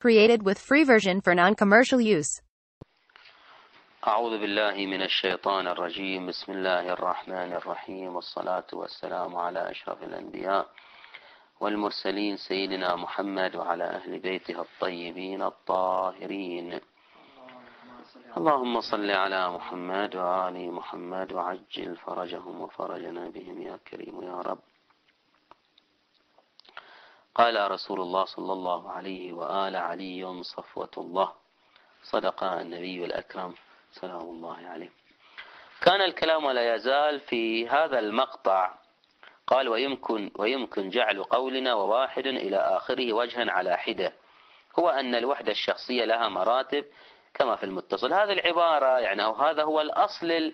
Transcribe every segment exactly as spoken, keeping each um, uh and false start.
Created with free version for non-commercial use. أعوذ بالله من الشيطان الرجيم. بسم الله الرحمن الرحيم، والصلاة والسلام على أشرف الأنبياء والمرسلين سيدنا محمد وعلى أهل بيته الطيبين الطاهرين. اللهم صل على محمد وآل محمد وعجل فرجهم وفرجنا بهم يا كريم يا رب. قال رسول الله صلى الله عليه وآل علي صفوة الله، صدق النبي الأكرم سلام الله عليه. كان الكلام لا يزال في هذا المقطع. قال ويمكن ويمكن جعل قولنا وواحد إلى آخره وجها على حدة، هو أن الوحدة الشخصية لها مراتب كما في المتصل. هذه العبارة يعني أو هذا هو الأصل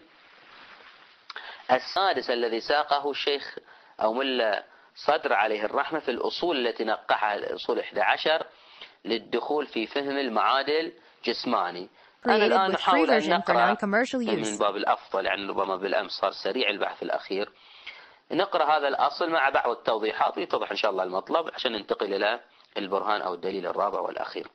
السادس الذي ساقه الشيخ أو ملا صدر عليه الرحمة في الأصول التي نقحها الأصول إحدى عشر للدخول في فهم المعادل جسماني. أنا الآن أحاول أن نقرأ من باب الأفضل، يعني ربما بالأمس صار سريع البحث الأخير، نقرأ هذا الأصل مع بعض التوضيحات ويتضح إن شاء الله المطلب عشان ننتقل إلى البرهان أو الدليل الرابع والأخير.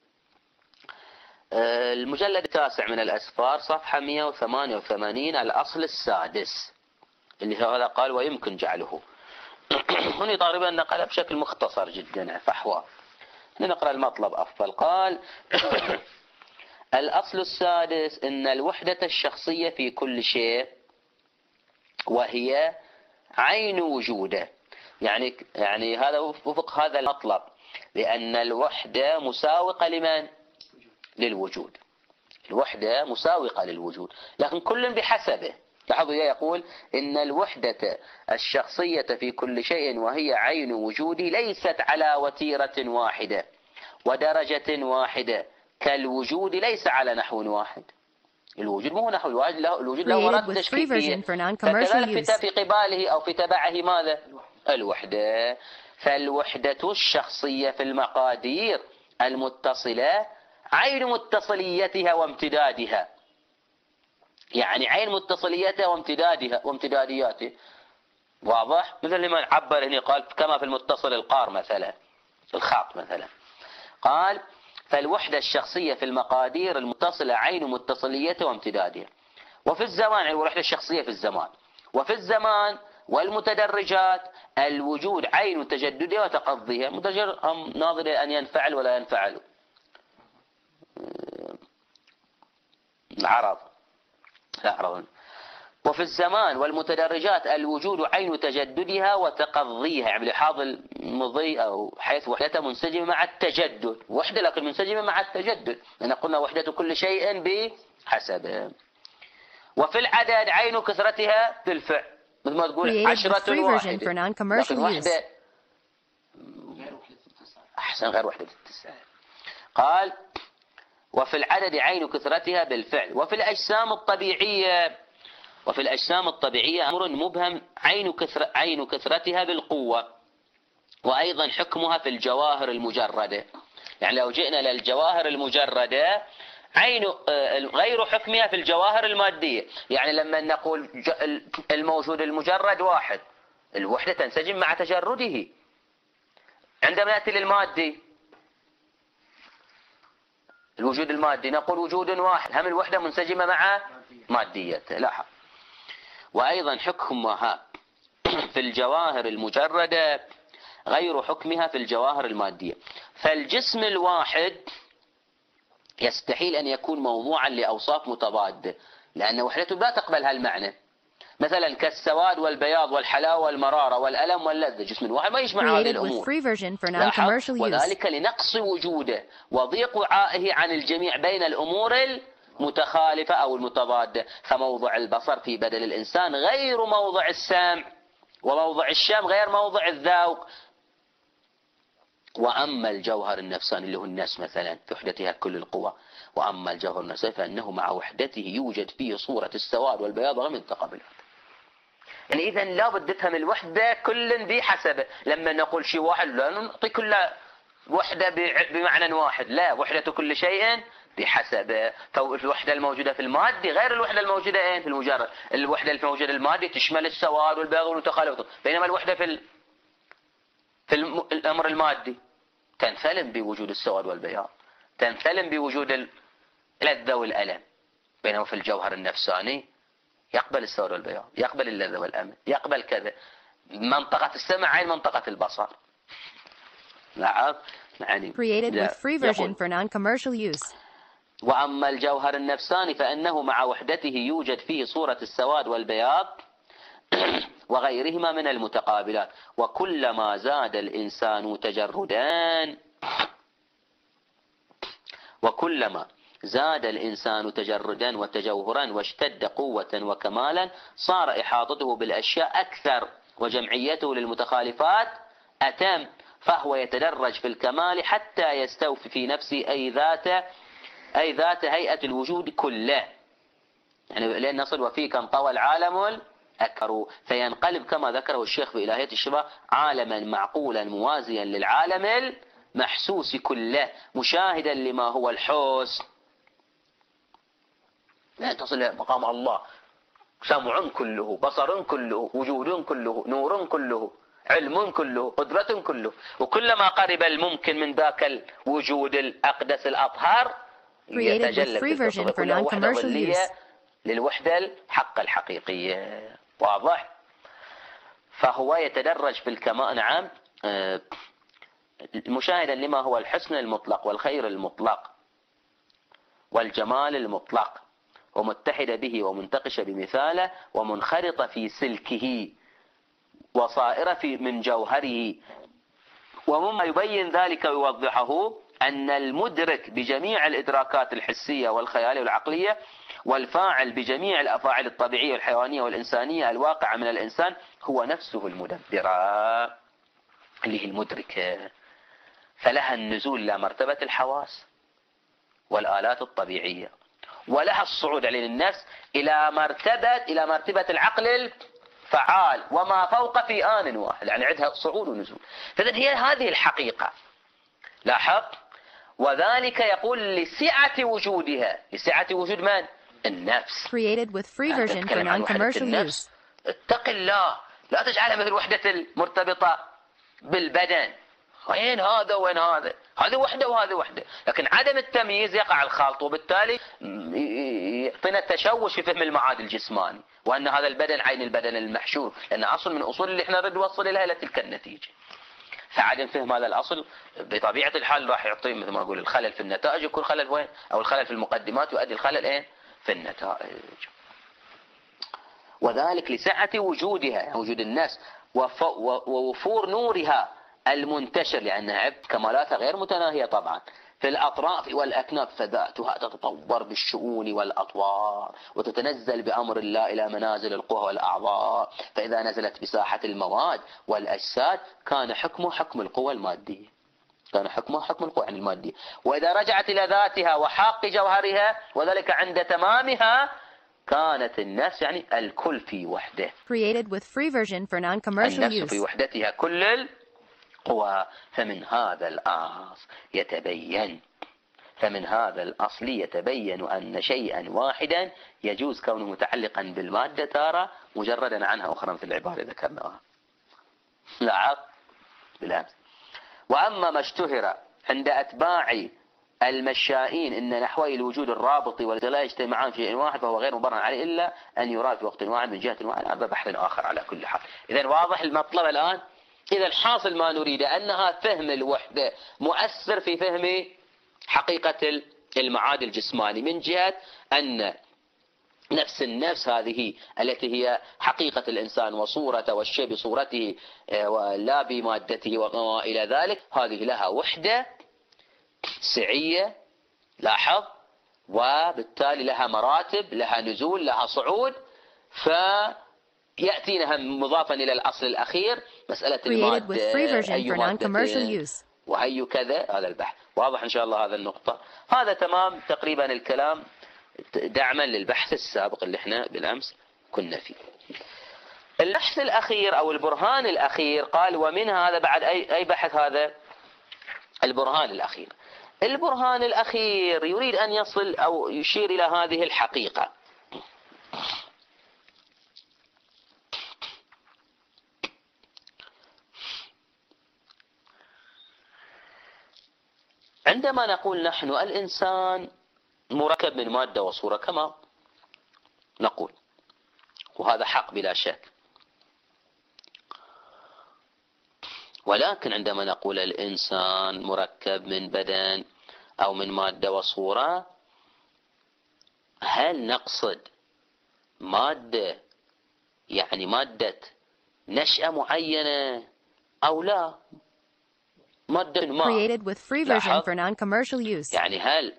المجلد التاسع من الأسفار صفحة مئة وثمانية وثمانين الأصل السادس اللي هذا قال ويمكن جعله. هنا تقريبا نقل بشكل مختصر جدا فحوى، نقرأ المطلب أفضل. قال الأصل السادس إن الوحدة الشخصية في كل شيء وهي عين وجوده. يعني يعني هذا وفق هذا المطلب، لأن الوحدة مساوقة لمن؟ للوجود. الوحدة مساوقة للوجود، لكن كل بحسبه. لاحظوا يقول إن الوحدة الشخصية في كل شيء وهي عين وجودي ليست على وتيرة واحدة ودرجة واحدة كالوجود ليس على نحو واحد. الوجود مو نحو واحد، الوجود له مراتب تشكيكية، فكذلك في قباله أو في تبعه ماذا؟ الوحدة. فالوحدة الشخصية في المقادير المتصلة عين متصليتها وامتدادها، يعني عين متصليتها وامتدادها وامتدادياته. واضح؟ مثل لما عبر هنا قال كما في المتصل القار مثلا، الخاط مثلا. قال فالوحدة الشخصية في المقادير المتصلة عين متصليتها وامتدادها. وفي الزمان، يعني الوحدة الشخصية في الزمان، وفي الزمان والمتدرجات الوجود عين تجددها وتقضيها. متجر ناظر أن ينفعل ولا ينفعل عرض لا عرض. وفي الزمان والمتدرجات الوجود عين تجددها وتقضيها، يعني بلحاظ المضي أو حيث وحدتها منسجمة مع التجدد، وحدة لكن منسجمة مع التجدد، لأن قلنا وحدة كل شيء بحسبه. وفي العدد عين كثرتها بالفعل، مثل ما تقول عشرة واحدة، لكن وحدة أحسن غير وحدة التسعة. قال وفي العدد عين كثرتها بالفعل. وفي الأجسام الطبيعية وفي الأجسام الطبيعية أمر مبهم عين كثر عين كثرتها بالقوة، وأيضا حكمها في الجواهر المجردة. يعني لو جئنا للجواهر المجردة عين غير حكمها في الجواهر المادية. يعني لما نقول الموجود المجرد واحد، الوحدة تنسجم مع تجرده. عندما نأتي للمادي، الوجود المادي، نقول وجود واحد، هم الوحدة منسجمة مع ماديته. لاحظ. وأيضا حكمها في الجواهر المجردة غير حكمها في الجواهر المادية. فالجسم الواحد يستحيل أن يكون موضوعا لأوصاف متضادة، لأن وحدته لا تقبل هالمعنى. مثلا كالسواد والبياض والحلاوة والمرارة والألم واللذة، جسم الواحد ما يجمع هذه الأمور. وذلك لنقص وجوده وضيق وعائه عن الجميع بين الأمور المتخالفة أو المتضادة. فموضع البصر في بدن الإنسان غير موضع السمع، وموضع الشم غير موضع الذوق. وأما الجوهر النفساني اللي هو النفس مثلا في وحدتها كل القوى، وأما الجوهر النفساني فإنه مع وحدته يوجد فيه صورة السواد والبياض وغير منتقبل. يعني إذا لا بد تفهم الوحدة كل بحسبه. لما نقول شيء واحد لا نعطي كل وحدة بمعنى واحد، لا، وحدة كل شيء بحسبه. فالوحدة الموجودة في المادي غير الوحدة الموجودة في المجرد. الوحدة الموجودة المادي تشمل السواد والبياض والمتخالف، بينما الوحدة في ال... في الأمر المادي تنثلم بوجود السواد والبياض، تنثلم بوجود اللذة والألم، بينما في الجوهر النفساني يقبل السواد والبياض، يقبل اللذة والألم، يقبل كذا. منطقة السمع عين منطقة البصر. نعم يعني Created with free version for non-commercial use. وأما الجوهر النفساني فإنه مع وحدته يوجد فيه صورة السواد والبياض وغيرهما من المتقابلات، وكلما زاد الإنسان تجردان وكلما زاد الإنسان تجردا وتجوهرا واشتد قوة وكمالا صار إحاطته بالأشياء أكثر وجمعيته للمتخالفات أتم، فهو يتدرج في الكمال حتى يستوفي في نفسه أي ذات أي ذات هيئة الوجود كله، يعني لأن نصل وفيه كم طوى العالم الأكبر، فينقلب كما ذكره الشيخ في إلهية الشفاء عالما معقولا موازيا للعالم المحسوس كله مشاهدا لما هو الحس. لا تصل مقام الله، سمع كله، بصر كله، وجود كله، نور كله، علم كله، قدرة كله، وكلما قرب الممكن من ذاك الوجود الأقدس الأطهر يتجلى بالتصرف كله وحدة ظلية للوحدة الحق الحقيقية. واضح؟ فهو يتدرج في الكمال، نعم، مشاهدا لما هو الحسن المطلق والخير المطلق والجمال المطلق، ومتحد به ومنتقش بمثاله ومنخرط في سلكه وصائر في من جوهره. ومما يبين ذلك ويوضحه أن المدرك بجميع الإدراكات الحسية والخيالية والعقلية والفاعل بجميع الأفاعل الطبيعية والحيوانية والإنسانية الواقعة من الإنسان هو نفسه المدبرة اللي هي المدركة، فلها النزول إلى مرتبة الحواس والآلات الطبيعية، ولها الصعود على النفس إلى مرتبة إلى مرتبة العقل الفعال وما فوق في آن واحد، يعني عندها صعود ونزول. فإذن هي هذه الحقيقة. لاحظ، وذلك يقول لسعة وجودها، لسعة وجود من؟ النفس. Created with free version for non-commercial use. اتق الله، لا تجعلها مثل وحدة المرتبطة بالبدن، وين هذا وين هذا، هذه وحدة وهذه وحدة، لكن عدم التمييز يقع الخلط، وبالتالي يعطينا تشوش في فهم المعاد الجسماني، وأن هذا البدن عين البدن المحشور، لأن أصل من أصول اللي احنا نريد نوصل إليها إلى تلك النتيجة. فعدم فهم هذا الأصل بطبيعة الحال راح يعطي مثل ما أقول الخلل في النتائج، يكون خلل وين؟ أو الخلل في المقدمات يؤدي الخلل إيه؟ في النتائج. وذلك لسعة وجودها، يعني وجود النفس، ووفور نورها المنتشر، لأنها كمالاتها غير متناهية طبعا في الأطراف والأكناف، فذاتها تتطور بالشؤون والأطوار وتتنزل بأمر الله إلى منازل القوى والأعضاء، فإذا نزلت بساحة المواد والأجساد كان حكمه حكم القوى المادية، كان حكمه حكم القوى المادية، وإذا رجعت إلى ذاتها وحق جوهرها وذلك عند تمامها كانت النفس يعني الكل في وحده. Created with free version for non-commercial النفس use. في وحدتها كل القوى. فمن هذا الأصل يتبين فمن هذا الأصل يتبين أن شيئا واحدا يجوز كونه متعلقا بالمادة تارة مجردا عنها أخرى، مثل العبارة ذكرناها لاحظ بالأمس. وأما ما اشتهر عند أتباع المشائين إن نحوي الوجود الرابط واللا يجتمعان في شيء واحد فهو غير مبرهن عليه إلا أن يراد في وقت واحد من جهة واحد، هذا بحث آخر على كل حال. إذن واضح المطلب الآن. إذا الحاصل ما نريد أنها فهم الوحدة مؤثر في فهم حقيقة المعاد الجسماني، من جهة أن نفس النفس هذه التي هي حقيقة الإنسان وصورته والشيء بصورته ولا بمادته وما إلى ذلك، هذه لها وحدة سعية لاحظ، وبالتالي لها مراتب، لها نزول، لها صعود، فيأتينا مضافا إلى الأصل الأخير مسألة المادة أي مادة وأي كذا. هذا البحث واضح إن شاء الله هذا النقطة. هذا تمام تقريبا الكلام دعما للبحث السابق اللي احنا بالأمس كنا فيه. البحث الأخير أو البرهان الأخير قال ومنها، هذا بعد أي أي بحث، هذا البرهان الأخير. البرهان الأخير يريد أن يصل أو يشير إلى هذه الحقيقة. عندما نقول نحن الإنسان مركب من مادة وصورة كما نقول، وهذا حق بلا شك، ولكن عندما نقول الإنسان مركب من بدن أو من مادة وصورة، هل نقصد مادة يعني مادة نشأة معينة أو لا؟ مادة ما. Created with free version for non-commercial use. يعني هل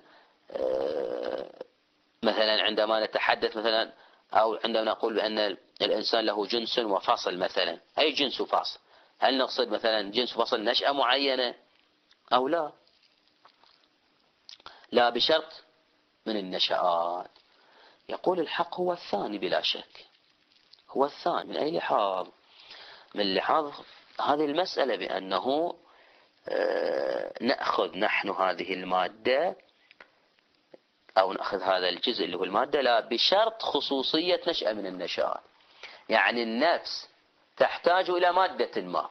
مثلا عندما نتحدث مثلا أو عندما نقول بأن الإنسان له جنس وفصل مثلا، أي جنس وفصل، هل نقصد مثلا جنس وفصل نشأة معينة أو لا؟ لا بشرط من النشآت. يقول الحق هو الثاني بلا شك، هو الثاني. من أي لحاظ؟ من لحاظ هذه المسألة بأنه نأخذ نحن هذه المادة أو نأخذ هذا الجزء اللي هو المادة لا بشرط خصوصية نشأة من النشآت. يعني النفس تحتاج إلى مادة ما،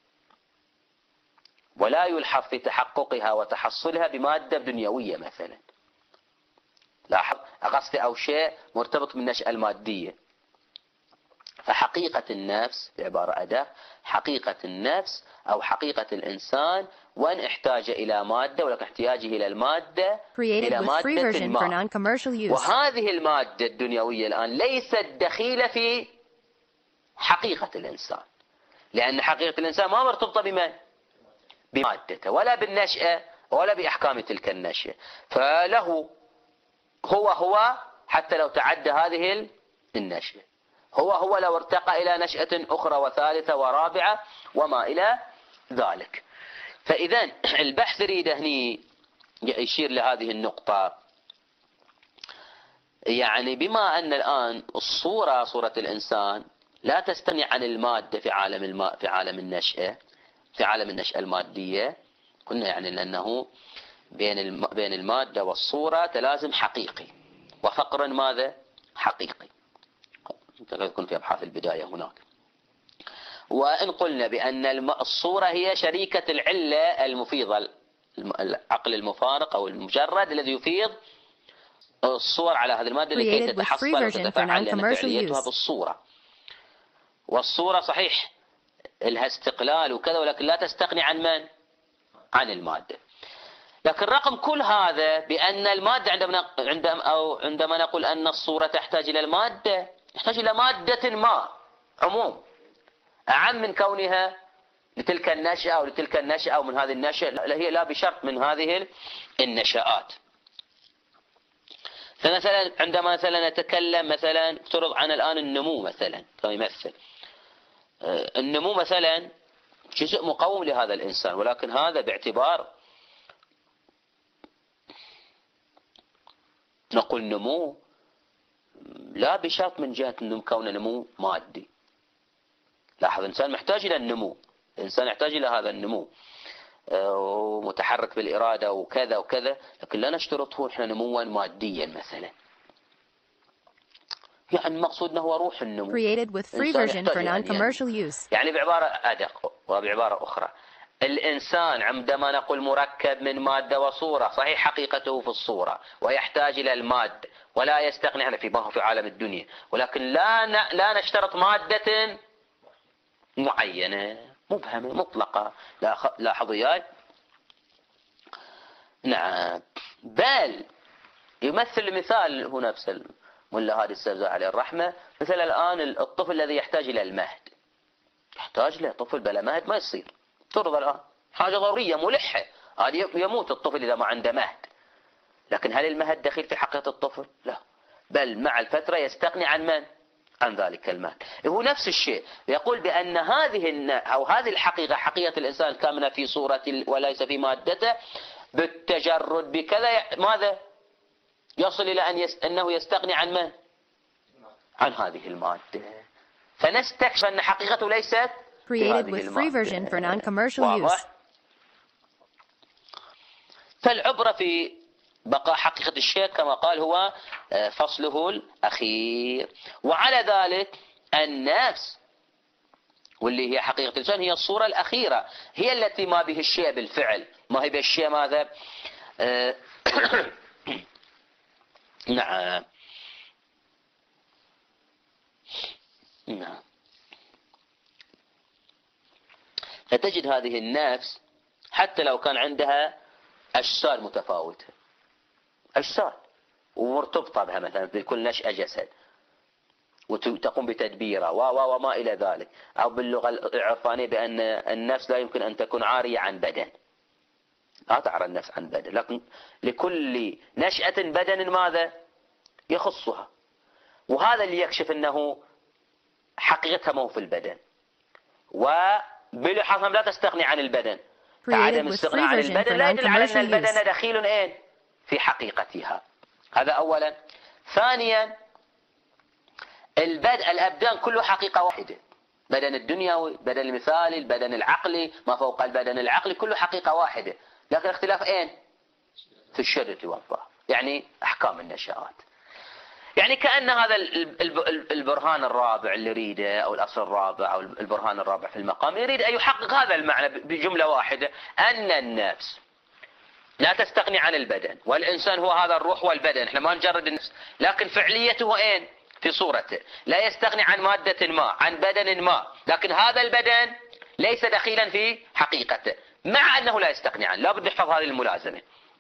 ولا يلحظ في تحققها وتحصلها بمادة دنيوية مثلا. لاحظ قصدي أو شيء مرتبط بالنشأة المادية. فحقيقة النفس بعبارة أدق، حقيقة النفس أو حقيقة الإنسان وأن احتاج إلى مادة، ولكن احتياجه إلى المادة إلى مادة ما. وهذه المادة الدنيوية الآن ليست دخيلة في حقيقة الإنسان، لأن حقيقة الإنسان ما مرتبطة بمن؟ بمادته ولا بالنشأة ولا بأحكام تلك النشأة. فله هو هو حتى لو تعدى هذه النشأة، هو هو لو ارتقى إلى نشأة أخرى وثالثة ورابعة وما إلى ذلك. فإذا البحث يريد هني يشير لهذه النقطة، يعني بما أن الآن الصورة صورة الإنسان لا تستغني عن المادة في عالم الماء في عالم النشأة في عالم النشأة المادية، قلنا يعني لأنه بين بين المادة والصورة تلازم حقيقي وفقر ماذا حقيقي. يكون في أبحاث البداية هناك. وإن قلنا بأن الصورة هي شريكة العلة المفيضة، العقل المفارق أو المجرد الذي يفيض الصور على هذه المادة لكي تتحصل وتتفاعل لأن فعليتها بالصورة. والصورة صحيح لها استقلال وكذا، ولكن لا تستغني عن من؟ عن المادة. لكن رقم كل هذا بأن المادة عندما عندما أو عندما نقول أن الصورة تحتاج إلى المادة، تحتاج إلى مادة ما عموم أعم من كونها لتلك النشأة أو لتلك النشأة أو من هذه النشأة، لا هي لا بشرط من هذه النشآت. فمثلا عندما مثلا نتكلم مثلا افترض عن الآن النمو مثلا كيمثل النمو مثلا جزء مقوم لهذا الإنسان، ولكن هذا باعتبار نقول نمو لا بشرط من جهة أنه كونه نمو مادي. لاحظ الإنسان محتاج إلى النمو، الإنسان يحتاج إلى هذا النمو ومتحرك بالإرادة وكذا وكذا، لكن لا نشترطه إحنا نموا ماديا مثلا. يعني المقصود أنه هو روح النمو. Created with free version for non-commercial use. يعني بعبارة أدق وبعبارة أخرى، الإنسان عندما نقول مركب من مادة وصورة، صحيح حقيقته في الصورة ويحتاج إلى المادة ولا يستغني عنها في ما هو في عالم الدنيا، ولكن لا لا نشترط مادة معينة مبهمة مطلقة. لاحظوا وياي؟ نعم. بل يمثل مثال هو نفس الملا هادي السبزة عليه الرحمة، مثل الآن الطفل الذي يحتاج إلى المهد، يحتاج له طفل بلا مهد ما يصير. ترضى الآن حاجة ضرورية ملحة، هذه يموت الطفل إذا ما عنده مهد. لكن هل المهد دخيل في حقيقة الطفل؟ لا، بل مع الفترة يستغني عن من؟ عن ذلك المهد. هو نفس الشيء يقول بأن هذه أو هذه الحقيقة حقيقة الإنسان كامنة في صورة وليس في مادته، بالتجرد بكذا ماذا يصل إلى أن يست... أنه يستغني عن من؟ عن هذه المادة. فنستكشف أن حقيقته ليست Created with free version for non-commercial use. فالعبرة في بقاء حقيقة الشيء كما قال هو فصله الأخير. وعلى ذلك النفس واللي هي حقيقة الإنسان هي الصورة الأخيرة، هي التي ما به الشيء بالفعل، ما هي بالشيء ماذا آه نعم نعم. فتجد هذه النفس حتى لو كان عندها أجساد متفاوتة، أجساد ومرتبطة بها، مثلا في كل نشأة جسد وتقوم بتدبيره و وما إلى ذلك، أو باللغة العرفانية بأن النفس لا يمكن أن تكون عارية عن بدن، لا تعرى النفس عن بدن، لكن لكل نشأة بدن ماذا يخصها، وهذا اللي يكشف أنه حقيقتها مو في البدن. وبالحصم لا تستغني عن البدن، عدم الاستغناء عن البدن لا يدل على أن البدن دخيل إيه في حقيقتها. هذا أولا. ثانيا البدء الأبدان كله حقيقة واحدة، بدن الدنيوي، بدن المثالي، البدن العقلي، ما فوق البدن العقلي، كله حقيقة واحدة، لكن اختلاف أين؟ في الشدة والضعف، يعني أحكام النشآت. يعني كأن هذا البرهان الرابع اللي يريده، أو الأصل الرابع أو البرهان الرابع في المقام، يريد أن يحقق هذا المعنى بجملة واحدة، أن النفس لا تستغني عن البدن، والإنسان هو هذا الروح والبدن، احنا ما نجرد النفس، لكن فعليته أين؟ في صورته، لا يستغني عن مادة ما، عن بدن ما، لكن هذا البدن ليس دخيلا في حقيقته، مع أنه لا يستغني عنه. لابد نحفظ هذه الملازمة.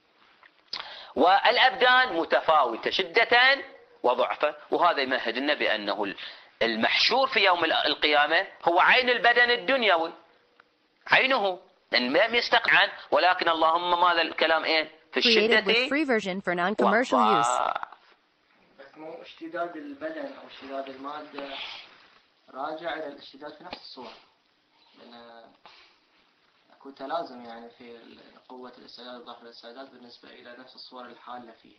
والأبدان متفاوتة شدة وضعفة، وهذا يمهد لنا بأنه المحشور في يوم القيامة هو عين البدن الدنيوي، عينه لم يستغني عنه، ولكن اللهم ماذا الكلام ايه في الشدة والضعف. بس مو اشتداد البدن او اشتداد المادة راجع الى الاشتداد في نفس الصورة، لان اكو تلازم يعني في قوة الاستعداد وضعف الاستعداد بالنسبة الى نفس الصورة الحالة فيها.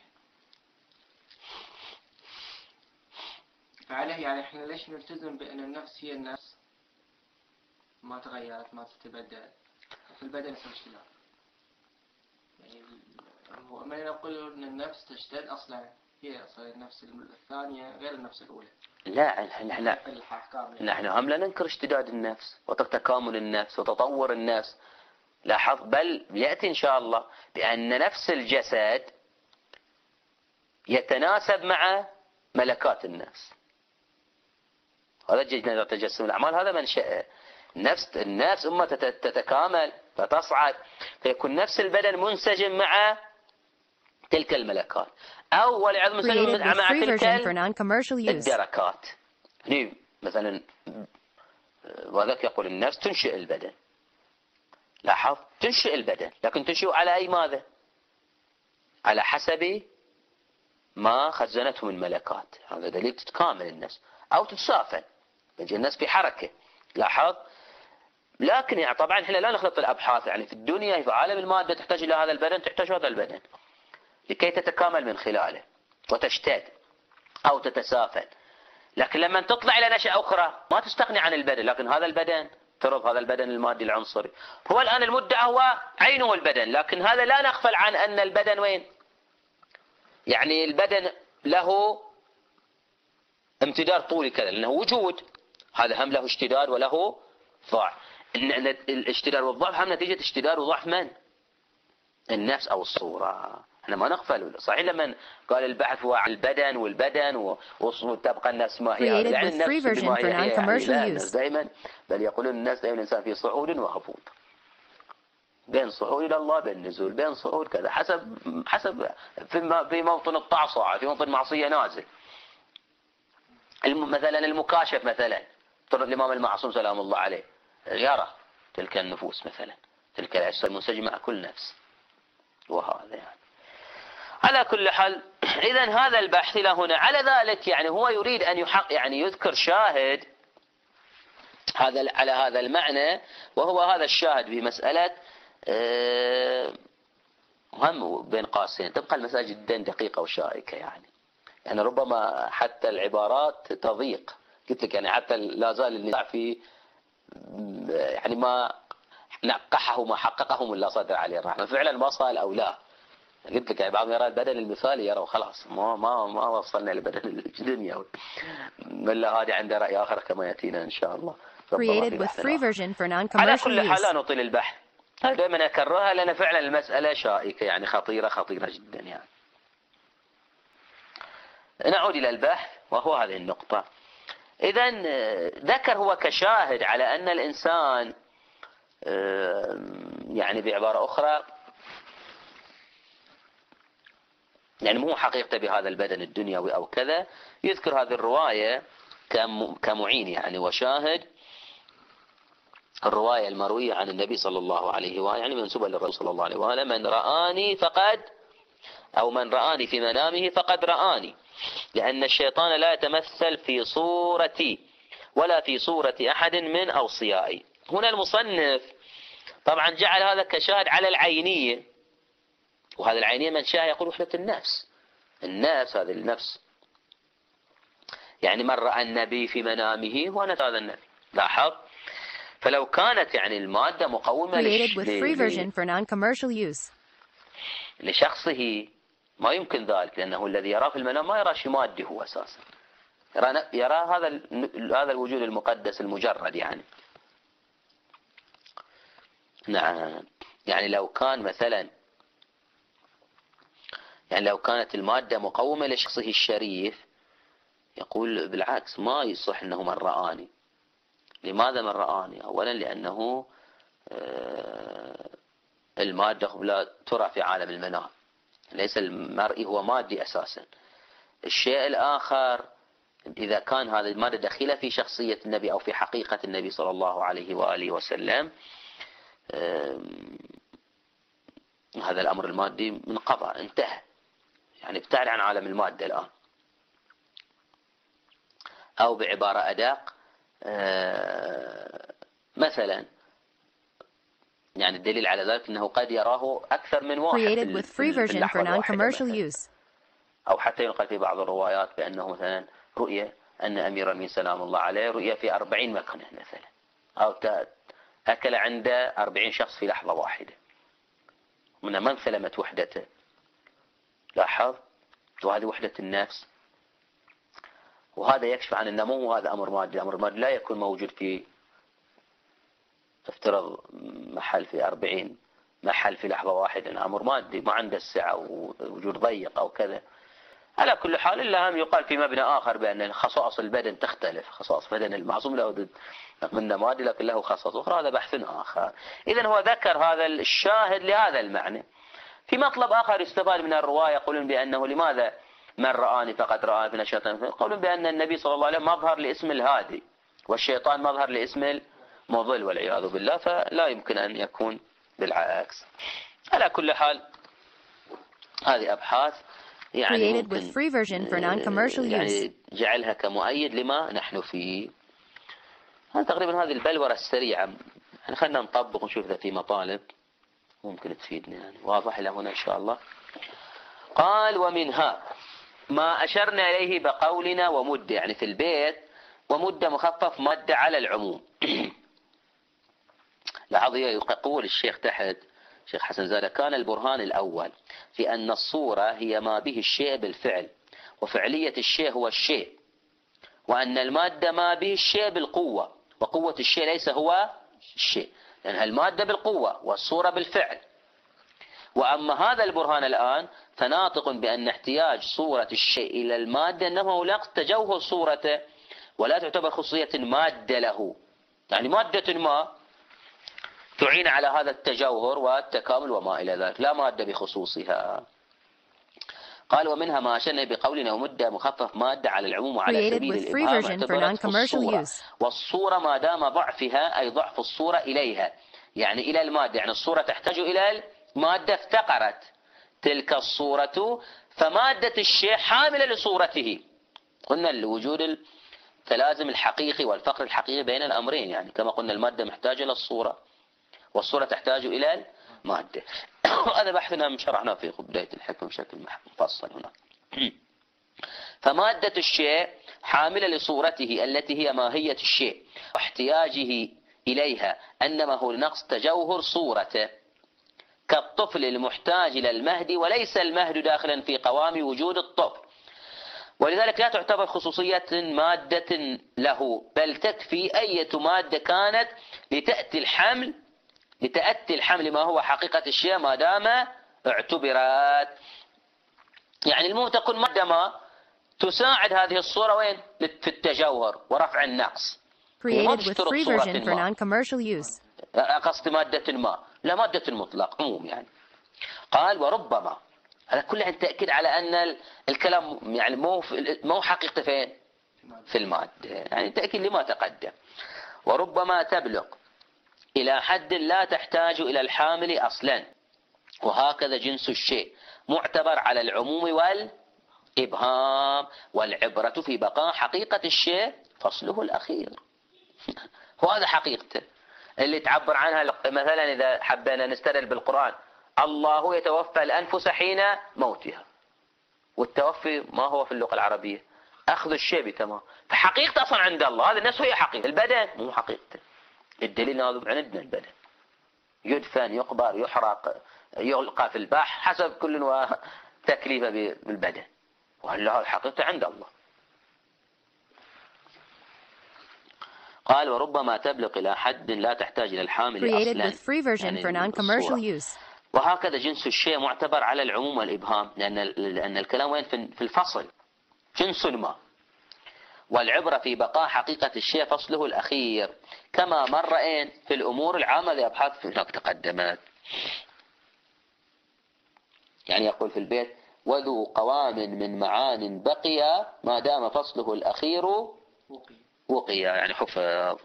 فعليه يعني احنا ليش نلتزم بان النفس هي النفس، ما تغيرت ما تتبدل، في البدن يصير اشتداد. يعني هو ما نقول ان النفس تشتد اصلا، هي اصلا النفس الثانية غير النفس الاولى. لا نحن نحن هم لا ننكر اشتداد النفس وتكامل النفس وتطور النفس، لاحظ، بل يأتي إن شاء الله بأن نفس الجسد يتناسب مع ملكات النفس. هذا جينا تجسم الأعمال، هذا منشأه. نفس النفس أما تتكامل فتصعد، فيكون نفس البدن منسجم مع تلك الملكات، أو ولعظم منسجم مع تلك الدركات. هني مثلا وذاك يقول النفس تنشئ البدن، لاحظ، تنشئ البدن، لكن تنشئ على أي ماذا؟ على حسب ما خزنته من ملكات. هذا دليل تتكامل النفس أو تتسافل، يجي النفس في حركة، لاحظ. لكن يعني طبعا احنا لا نخلط الأبحاث، يعني في الدنيا في عالم المادة تحتاج إلى هذا البدن، تحتاج هذا البدن لكي تتكامل من خلاله وتشتد أو تتسافل. لكن لما تطلع إلى نشأة أخرى ما تستغني عن البدن، لكن هذا البدن ترض، هذا البدن المادي العنصري هو الآن المدعى هو عينه البدن، لكن هذا لا نغفل عن أن البدن وين؟ يعني البدن له امتداد طولي كذا، لأنه وجود، هذا هم له اشتداد وله ضعف. الاشتداد والضعف هم نتيجة اشتداد وضعف من؟ النفس أو الصورة. احنا ما نغفل. صحيح لما قال البحث هو عن البدن والبدن وتبقى النفس ما هي، يعني النفس بما هي هي، يعني لا الناس دائما، بل يقولون الناس دائما الإنسان في صعود وهبوط، بين صعود إلى الله، بين نزول، بين صعود كذا، حسب حسب في في موطن الطاعة صاعد، في موطن معصية نازل. مثلا المكاشف مثلا الإمام المعصوم سلام الله عليه يرى تلك النفوس مثلا، تلك الأجساد المنسجمة مع كل نفس، وهذا يعني على كل حال. إذن هذا البحث إلى هنا على ذلك، يعني هو يريد أن يحقق، يعني يذكر شاهد هذا على هذا المعنى، وهو هذا الشاهد في مسألة مهم بين قاسين. تبقى المسألة جدا دقيقة وشائكة، يعني يعني ربما حتى العبارات تضيق، قلت لك يعني حتى لا زال النزاع في يعني ما نقحه ما حققه من لا صدر عليه الرحمة فعلا وصل أو لا. قلت لك يعني بعضهم يرى البدن المثالي، يرى خلاص ما ما ما وصلنا للبدن الدنيوي، ولا هذه عنده رأي آخر كما يأتينا إن شاء الله. Created with free version for على non-commercial كل حال لا use. نطيل البحث، هذا دائما أكررها لأن فعلا المسألة شائكة يعني خطيرة خطيرة جدا يعني. نعود إلى البحث وهو هذه النقطة. إذن ذكر هو كشاهد على أن الإنسان يعني بعبارة أخرى يعني مو حقيقته بهذا البدن الدنيوي أو كذا، يذكر هذه الرواية كمعين يعني وشاهد الرواية المروية عن النبي صلى الله عليه وآله يعني منسوبة للرسول صلى الله عليه وآله: من رآني فقد أو من رآني في منامه فقد رآني، لأن الشيطان لا يتمثل في صورتي ولا في صورة أحد من أوصيائي. هنا المصنف طبعا جعل هذا كشاهد على العينية، وهذا العينية من شاء يقول وحدة النفس، النفس هذه النفس يعني من رأى النبي في منامه هو نفس هذا النبي. لاحظ، فلو كانت يعني المادة مقومة لشخصه ما يمكن ذلك، لأنه الذي يراه في المنام ما يرى شيء مادي هو أساسا، يرى, يرى هذا هذا الوجود المقدس المجرد يعني. نعم، يعني لو كان مثلا يعني لو كانت المادة مقومة لشخصه الشريف يقول بالعكس ما يصح أنه من رآني. لماذا من رآني؟ أولا لأنه المادة لا ترى في عالم المنام، ليس المرئي هو مادي أساسا. الشيء الآخر إذا كان هذه المادة دخيلة في شخصية النبي أو في حقيقة النبي صلى الله عليه وآله وسلم، هذا الأمر المادي انقضى انتهى، يعني ابتعد عن عالم المادة الآن. أو بعبارة أدق مثلا يعني الدليل على ذلك أنه قد يراه أكثر من واحد في, في اللحظة الواحدة، أو حتى ينقل في بعض الروايات بأنه مثلا رؤية أن أمير المؤمنين سلام الله عليه رؤية في أربعين مكان مثلا، أو أكل عند أربعين شخص في لحظة واحدة من من سلمت وحدته. لاحظ، وهذه وحدة النفس، وهذا يكشف عن النمو، وهذا أمر مادي. الأمر المادي لا يكون موجود في تفترض محل في أربعين محل في لحظة واحدة، أمر مادي ما عنده السعة ووجود ضيق أو كذا. على كل حال إلا هم يقال في مبنى آخر بأن خصائص البدن تختلف، خصائص بدن المعصوم له من مادي لكن له خصائص أخرى، هذا بحث آخر. إذن هو ذكر هذا الشاهد لهذا المعنى. في مطلب آخر يستفاد من الرواية يقولون بأنه لماذا من رآني فقد رآني في الشيطان، يقولون بأن النبي صلى الله عليه وسلم مظهر لاسم الهادي والشيطان مظهر لاسم المضل والعياذ بالله، فلا يمكن أن يكون بالعكس. على كل حال هذه أبحاث يعني, يعني جعلها كمؤيد لما نحن فيه. هذا تقريبا هذه البلورة السريعة، يعني خلنا نطبق ونشوف إذا في مطالب ممكن تفيدنا يعني. واضح إلى هنا إن شاء الله. قال: ومنها ما أشرنا إليه بقولنا ومد، يعني في البيت ومد مخفف مادة على العموم. لاحظ يقول الشيخ تحت الشيخ حسن زادة: كان البرهان الأول في أن الصورة هي ما به الشيء بالفعل، وفعلية الشيء هو الشيء، وأن المادة ما به الشيء بالقوة، وقوة الشيء ليس هو الشيء، لأن يعني المادة بالقوة والصورة بالفعل. وأما هذا البرهان الآن فناطق بأن احتياج صورة الشيء إلى المادة أنه لا تجوهر صورته، ولا تعتبر خصوصية مادة له، يعني مادة ما تعين على هذا التجوهر والتكامل وما إلى ذلك، لا مادة بخصوصها. قال: ومنها ما أشرنا بقولنا ومدة مخفف مادة على العموم وعلى سبيل الإبهام اعتبرت في الصورة، والصورة ما دام ضعفها أي ضعف الصورة إليها، يعني إلى المادة، يعني الصورة تحتاج إلى المادة، افتقرت تلك الصورة، فمادة الشيء حاملة لصورته. قلنا الوجود التلازم الحقيقي والفقر الحقيقي بين الأمرين، يعني كما قلنا المادة محتاجة إلى الصورة والصورة تحتاج إلى المادة. هذا بحثنا شرحناه في بداية الحكمة بشكل مفصل هنا. فمادة الشيء حاملة لصورته التي هي ماهية الشيء، واحتياجه إليها أنما هو لنقص تجوهر صورته، كالطفل المحتاج إلى المهد، وليس المهد داخلا في قوام وجود الطفل، ولذلك لا تعتبر خصوصية مادة له، بل تكفي أية مادة كانت لتأتي الحمل لتأتي الحمل ما هو حقيقة الشيء ما دام اعتبرت. يعني المهم تكون مادة ما تساعد هذه الصورة وين؟ في التجوهر ورفع النقص. Created with free version for non-commercial use. قصد مادة ما، لا مادة المطلق عموم يعني. قال وربما، هذا كله تأكيد على أن الكلام يعني مو مو حقيقة فين؟ في المادة، يعني تأكيد لما تقدم. وربما تبلغ إلى حد لا تحتاج إلى الحامل أصلا، وهكذا جنس الشيء معتبر على العموم والإبهام، والعبرة في بقاء حقيقة الشيء فصله الأخير. وهذا حقيقته اللي تعبر عنها مثلا إذا حبينا نستدل بالقرآن: الله يتوفى الأنفس حين موتها. والتوفي ما هو في اللغة العربية؟ أخذ الشيء بتمام، فحقيقته أصلا عند الله، هذا النفس هي حقيقة، البدن مو حقيقته. الدليل هذا عندنا، البدن يدفن يقبر يحرق يلقى في البحر حسب كل وتكليفه بالبدن، وهذا حقيقته عند الله. قال وربما تبلغ إلى حد لا تحتاج إلى الحامل أصلا، يعني وهكذا جنس الشيء معتبر على العموم والإبهام، لأن لأن الكلام وين؟ في الفصل، جنس ما، والعبرة في بقاء حقيقة الشيء فصله الأخير، كما مر إن في الأمور العامة لأبحاث هناك تقدمت. يعني يقول في البيت: وذو قوام من معان بقي ما دام فصله الأخير وقي، يعني حفظ.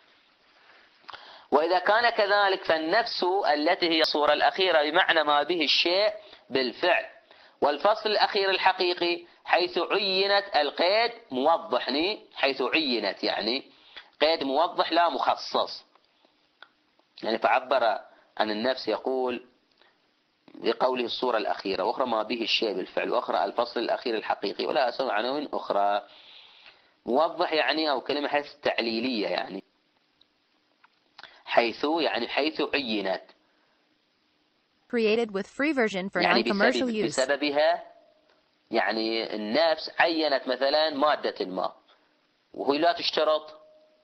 وإذا كان كذلك فالنفس التي هي الصورة الأخيرة بمعنى ما به الشيء بالفعل، والفصل الأخير الحقيقي حيث عينت القيد موضحني، حيث عينت يعني قيد موضح لا مخصص. يعني فعبر عن النفس يقول بقوله الصورة الأخيرة، وأخرى ما به الشيء بالفعل، وأخرى الفصل الأخير الحقيقي، ولا أسمع عناوين أخرى. موضح يعني أو كلمة حيث تعليلية، يعني حيث يعني حيث عينت، created with free version for يعني non-commercial بسبب use. بسببها، يعني النفس عينت مثلا مادة ما، وهي لا تشترط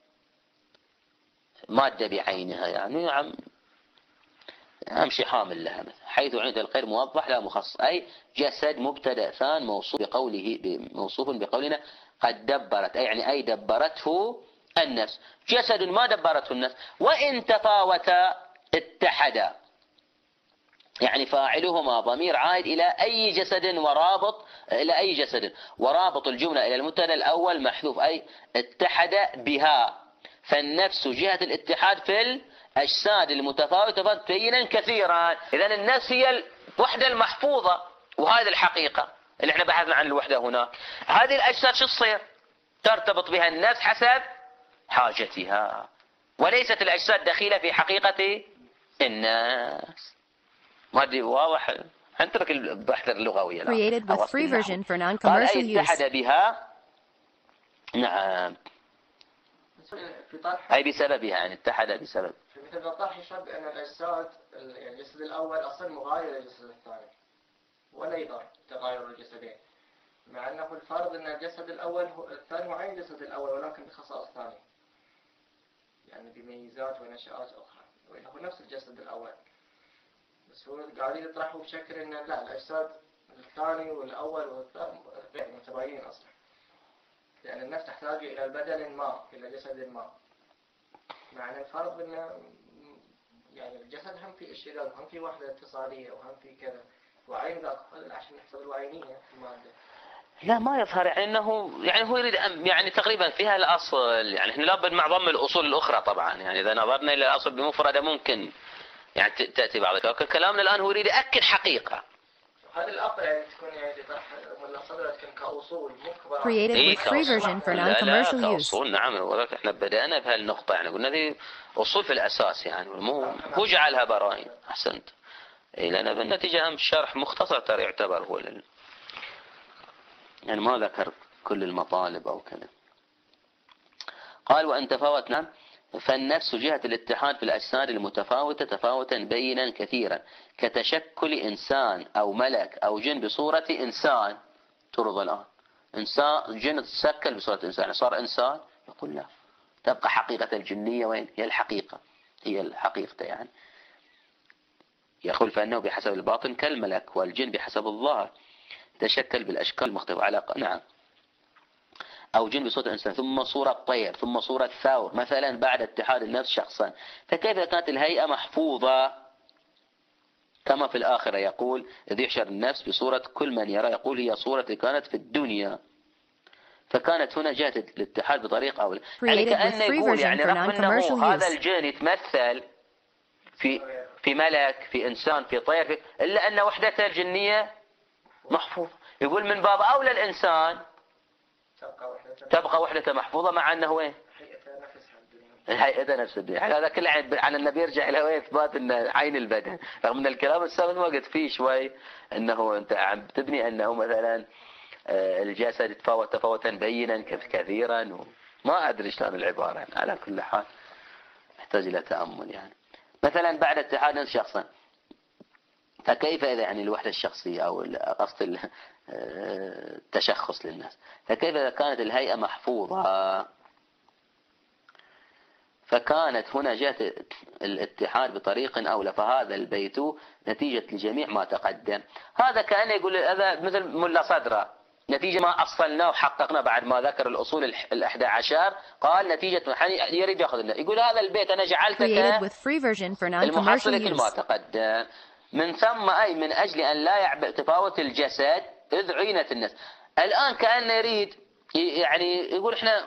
مادة بعينها، يعني عم أمشي حامل لها مثلا. حيث عند الخير موضح لا مخصص، أي جسد مبتدأ ثان موصوف بقوله موصوف بقولنا قد دبرت، أي يعني أي دبرته النفس. جسد ما دبرته النفس، وإن تفاوتا اتحدا، يعني فاعلهما ضمير عائد إلى أي جسد ورابط إلى أي جسد، ورابط الجملة إلى المبتدأ الأول محذوف، أي اتحد بها. فالنفس جهة الاتحاد في الأجساد المتفاوتة بينا كثيرا. إذن النفس هي الوحدة المحفوظة، وهذه الحقيقة اللي احنا بحثنا عن الوحدة هناك. هذه الأجساد شو تصير؟ ترتبط بها النفس حسب حاجتها، وليست الأجساد دخيلة في حقيقة الناس. ما أدري واضح؟ هنترك البحث اللغوي الآن. Created with free version for non-commercial use. اتحد بها، نعم، أي بسببها، يعني اتحد بسبب. في مثل الطرح يشرح بأن الأجساد، يعني الجسد الأول أصلا مغاير للجسد الثاني، ولا يضر تغاير الجسدين، مع أنه الفرض أن الجسد الأول هو الثاني وعين الجسد الأول، ولكن بخصائص ثانية، يعني بميزات ونشآت أخرى، وهو نفس الجسد الأول. بس هو قاعدين يطرحوا بشكل أن لا، الأجساد الثاني والأول والثاني غير متباينين أصلا، لأن النفس تحتاج إلى البدن ما، إلى جسد ما، مع أن الفرض أن يعني الجسد هم في اشتغال، وهم في وحدة اتصالية، وهم في كذا، وعين ذاك عشان نحسب الوعينية في المادة. لا ما يظهر، يعني انه يعني هو يريد يعني تقريبا فيها الاصل، يعني احنا لابد مع ضم الاصول الاخرى طبعا، يعني اذا نظرنا الى الاصل بمفرده ممكن يعني تاتي بعض كلامنا الان هو يريد ياكد حقيقه. هذا الأقل يعني تكون يعني طرح ولا صدرت كم كأصول مو كبار. Created with free version for non-commercial use. كأصول نعم، ولكن احنا بدأنا بهالنقطة، يعني قلنا ذي أصول في الأساس، يعني مو هو جعلها براهين. أحسنت. إيه، لأن بالنتيجة هم الشرح مختصر ترى يعتبر هو لل... يعني ما ذكر كل المطالب أو كذا. قال وأن تفاوتنا، فالنفس جهة الاتحاد في الأجساد المتفاوتة تفاوتا بينا كثيرا، كتشكل إنسان أو ملك أو جن بصورة إنسان. ترضى الآن إنسان جن تشكل بصورة إنسان، يعني صار إنسان، يقول لا، تبقى حقيقة الجنية وين؟ هي الحقيقة، هي الحقيقة يعني يقول فإنه بحسب الباطن كالملك، والجن بحسب الظاهر يتشكل بالأشكال المختلفة على نعم، أو جن بصورة إنسان ثم صورة طير ثم صورة ثور مثلا بعد اتحاد النفس شخصا. فكيف كانت الهيئة محفوظة كما في الآخرة؟ يقول إذ يحشر النفس بصورة كل من يرى، يقول هي صورة كانت في الدنيا، فكانت هنا جهة الاتحاد بطريقة أو يعني كأنه يقول يعني رغم أنه هذا الجن يتمثل في في ملك في إنسان في طير في إلا أن وحدته الجنية محفوظة. يقول من باب أولى الإنسان تبقى وحدته محفوظة مع أنه وين هيئته نفس الدنيا. هذا كله عن النبي يرجع إلى وين إثبات أن عين البدن، رغم أن الكلام السابق ما قلت فيه شوي أنه أنت عم تبني أنه مثلا الجسد يتفاوت تفاوتا بينا كثيرا، وما أدري شلون العبارة يعني. على كل حال يحتاج إلى تأمل يعني. مثلا بعد اتحاد نفس شخصا، فكيف إذا يعني الوحدة الشخصية أو قصد التشخص للناس، فكيف إذا كانت الهيئة محفوظة؟ فكانت هنا جهة الاتحاد بطريق أولى، فهذا البيت نتيجة لجميع ما تقدم. هذا كأنه يقول هذا مثل ملا صدرة، نتيجة ما أصلناه وحققنا بعد ما ذكر الأصول الأحد عشر، قال نتيجة يريد يأخذ الناس. يقول هذا البيت أنا جعلتك المحصل لكل ما تقدم، من ثم أي من أجل أن لا يعبأ تفاوت الجسد إذ عينت الناس. الآن كأنه يريد يعني يقول إحنا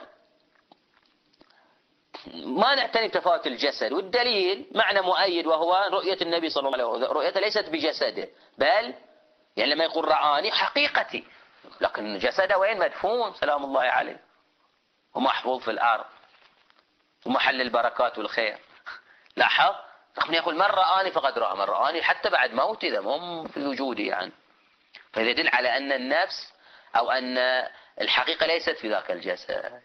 ما نعتني بتفاوت الجسد، والدليل معنى مؤيد وهو رؤية النبي صلى الله عليه وسلم. رؤيته ليست بجسده، بل يعني لما يقول رآني حقيقتي، لكن جسده وين؟ مدفون سلام الله عليه ومحفوظ في الأرض ومحل البركات والخير. لاحظ رغم يقول من رآني فقد رأى، من رآني حتى بعد موتي إذا هم في وجودي يعني. فهذا يدل على أن النفس أو أن الحقيقة ليست في ذاك الجسد.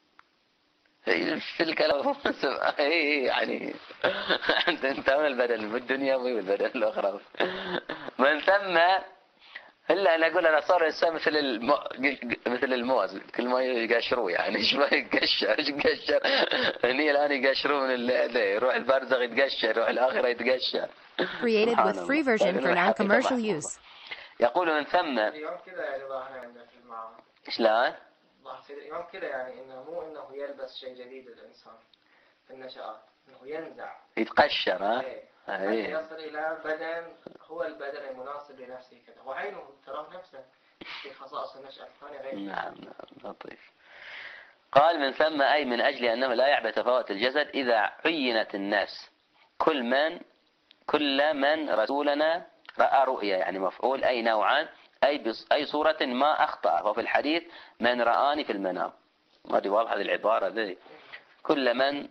في الكلام يعني أنت انتهى البدن بالدنيا والبدن الأخرى. من ثم إلا أن أقول أنا صار الإنسان مثل المو... مثل الموز كل ما يقشروه يعني شوي يقشر يقشر هني الآن يقشروه من اللي يروح البرزخ يتقشر يروح الآخرة يتقشر. Created with free version for non-commercial use. يقول من ثم يوم كذا يعني ظاهر عندنا في المعامل. شلون؟ يوم كذا يعني إنه مو إنه يلبس شيء جديد للإنسان في النشآت، إنه ينزع يتقشر ها؟ إيه. يصل إلى بدن هو البدن المناسب لنفسه كذا، وعينه ترى نفسه في خصائص النشأة الثانية غير. نعم نعم لطيف. قال من ثم أي من أجل أنه لا يعبأ تفاوت الجسد إذا عينت النفس كل من كل من رسولنا رأى رؤيا، يعني مفعول أي نوعا أي أي صورة ما أخطأ، وفي الحديث من رآني في المنام. ما دي واضحة هذه العبارة ذي. كل من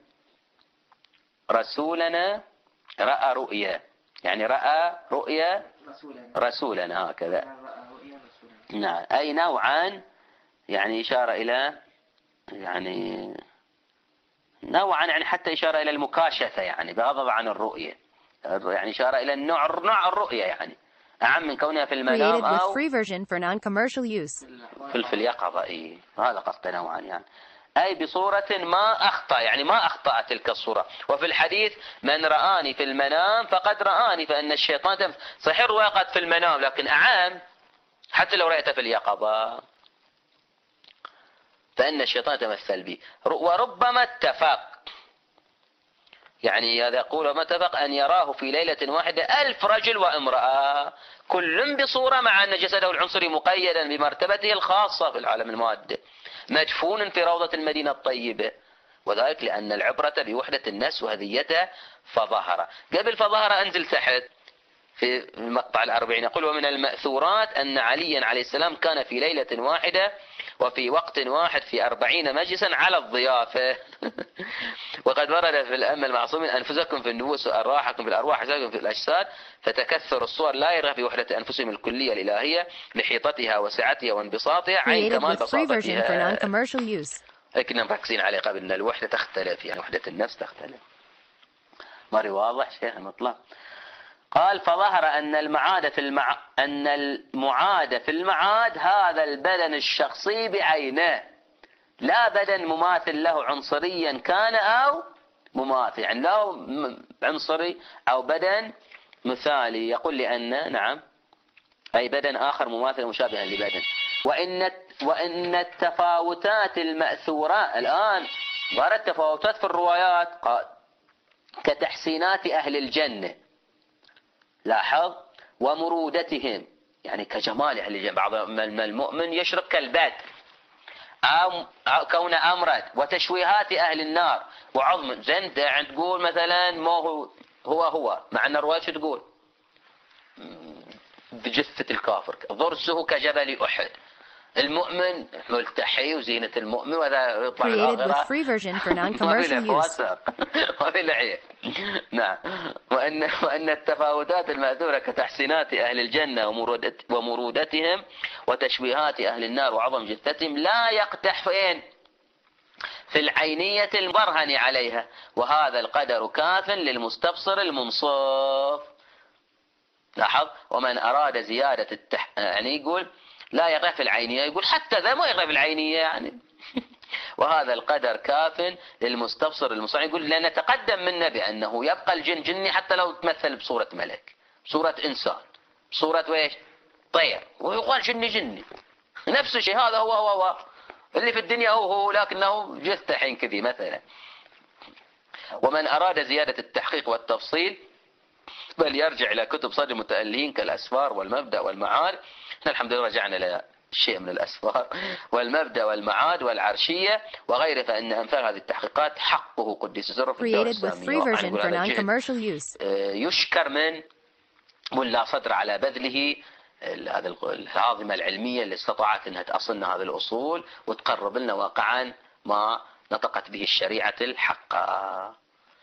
رسولنا رأى رؤيا، يعني رأى رؤيا رسولنا, رسولنا هكذا. نعم أي نوعا، يعني إشارة إلى يعني نوعا يعني حتى إشارة إلى المكاشفة يعني بغض عن الرؤية، يعني إشارة إلى النوع نوع الرؤية يعني أعم من كونها في المنام أو في في اليقظة. إيه هذا قصد نوعا يعني أي بصورة ما أخطأ، يعني ما أخطأ تلك الصورة. وفي الحديث من رآني في المنام فقد رآني، فإن الشيطان صحيح وقد في المنام لكن أعام حتى لو رأيته في اليقظة، فإن الشيطان تمثل بي. وربما اتفق، يعني هذا يقول وما اتفق أن يراه في ليلة واحدة ألف رجل وامرأة كل بصورة، مع أن جسده العنصري مقيدا بمرتبته الخاصة في العالم المادي مدفون في روضة المدينة الطيبة، وذلك لأن العبرة بوحدة النفس وهذيتها. فظهر قبل فظهر أنزل تحت في المقطع الأربعين يقول ومن المأثورات أن عليا عليه السلام كان في ليلة واحدة وفي وقت واحد في أربعين مجلسا على الضيافة. وقد ورد في الأمة المعصومين أنفسكم في النفوس وأرواحكم في الأرواح حسابكم في الأجساد، فتكثر الصور لا يرغب في وحدة أنفسهم الكلية الإلهية لحيطتها وسعتها وانبساطها عين كمال بساطتها. لكننا مركزين عليه قبل أن الوحدة تختلف، يعني وحدة النفس تختلف. ماري واضح شيء مطلق. قال فظهر أن المعاد في المع... أن المعاد في المعاد هذا البدن الشخصي بعينه، لا بدن مماثل له عنصريا كان أو مماثل، يعني له عنصري أو بدن مثالي يقول لأن نعم أي بدن آخر مماثل مشابها لبدن. وإن وإن التفاوتات المأثورة الآن ظهرت تفاوتات في الروايات كتحسينات أهل الجنة، لاحظ، ومرودتهم، يعني كجمال أهل الجنة، بعض المؤمن يشرب كالبدر أو كون أمرد، وتشويهات أهل النار وعظم. زين يعني تقول مثلا ما هو هو هو مع أن الرواية تقول بجثة الكافر، ضرسه كجبل أحد، المؤمن ملتحي وزينة المؤمن وهذا يطلع الآخرة ما في الفواسق ما في لحية. نعم. وأن وأن التفاوتات المأثورة كتحسينات أهل الجنة ومرودت ومرودتهم وتشويهات أهل النار وعظم جثتهم لا يقدح فين في العينية المبرهن عليها، وهذا القدر كاف للمستبصر المنصف. لاحظ. ومن أراد زيادة التح... يعني يقول لا يقع في العينية، يقول حتى ذا ما يقع في العينية يعني وهذا القدر كاف للمستبصر المنصف. يقول لأن تقدم منا بأنه يبقى الجن جني حتى لو تمثل بصورة ملك، بصورة إنسان، بصورة ويش طير، ويقال جني جني نفس الشيء. هذا هو هو هو اللي في الدنيا هو هو لكنه جثة حين كذي مثلا. ومن أراد زيادة التحقيق والتفصيل بل يرجع إلى كتب صدر المتألهين كالأسفار والمبدأ والمعاد. الحمد لله رجعنا إلى شيء من الأسفار والمبدأ والمعاد والعرشية وغيره، فإن أمثال هذه التحقيقات حقه قدس سره في الدولة الإسلامية. يشكر من ملا صدر على بذله هذه العاظمة العلمية اللي استطاعت أنها تأصلنا هذه الأصول وتقرب لنا واقعا ما نطقت به الشريعة الحقة.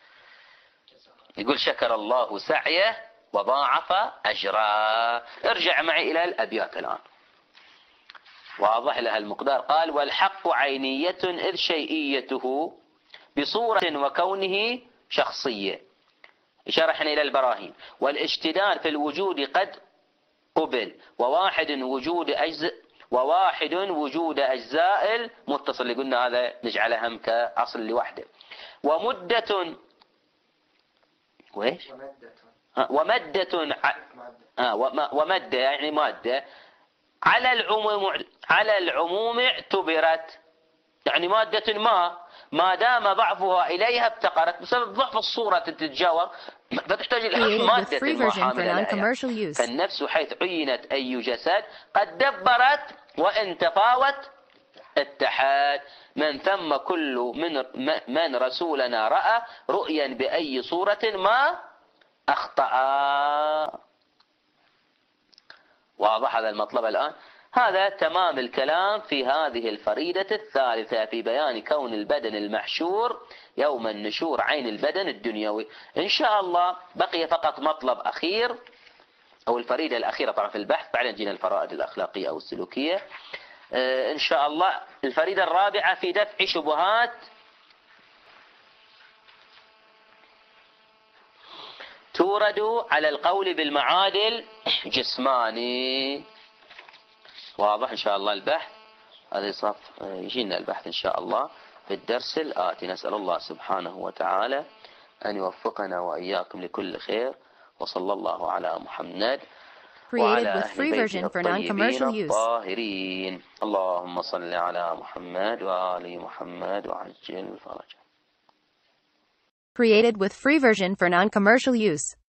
يقول شكر الله سعيه وضاعف أجره. ارجع معي إلى الأبيات الآن واضح لها المقدار. قال والحق عينية إذ شيئيته بصورة وكونه شخصية، شرحنا إلى البراهين. والاشتداد في الوجود قد قبل، وواحد وجود أجزاء وواحد وجود أجزاء المتصل اللي قلنا هذا نجعله هم كأصل لوحده. ومدة وإيش ومدة آه ومدة يعني مادة على العموم على العموم اعتبرت، يعني مادة ما ما دام ضعفها إليها ابتقرت بسبب ضعف الصورة تتجاور فتحتاج إلى مادة ما حاملة لها. فالنفس حيث عينت أي جسد قد دبرت وإن تفاوت اتحاد. من ثم كل من من رسولنا رأى رؤيا بأي صورة ما أخطأ. واضح هذا المطلب الآن؟ هذا تمام الكلام في هذه الفريدة الثالثة في بيان كون البدن المحشور يوم النشور عين البدن الدنيوي. إن شاء الله بقي فقط مطلب أخير أو الفريدة الأخيرة طبعا في البحث، بعدين جينا الفرائض الأخلاقية أو السلوكية. إن شاء الله الفريدة الرابعة في دفع شبهات تورد على القول بالمعادل جسماني. واضح إن شاء الله البحث هذا صف يجينا البحث إن شاء الله في الدرس الآتي. نسأل الله سبحانه وتعالى أن يوفقنا وإياكم لكل خير، وصلى الله على محمد وعلى أهل بيته الطيبين الطاهرين. اللهم صل على محمد وآل محمد وعجل فرجه. Created with free version for non-commercial use.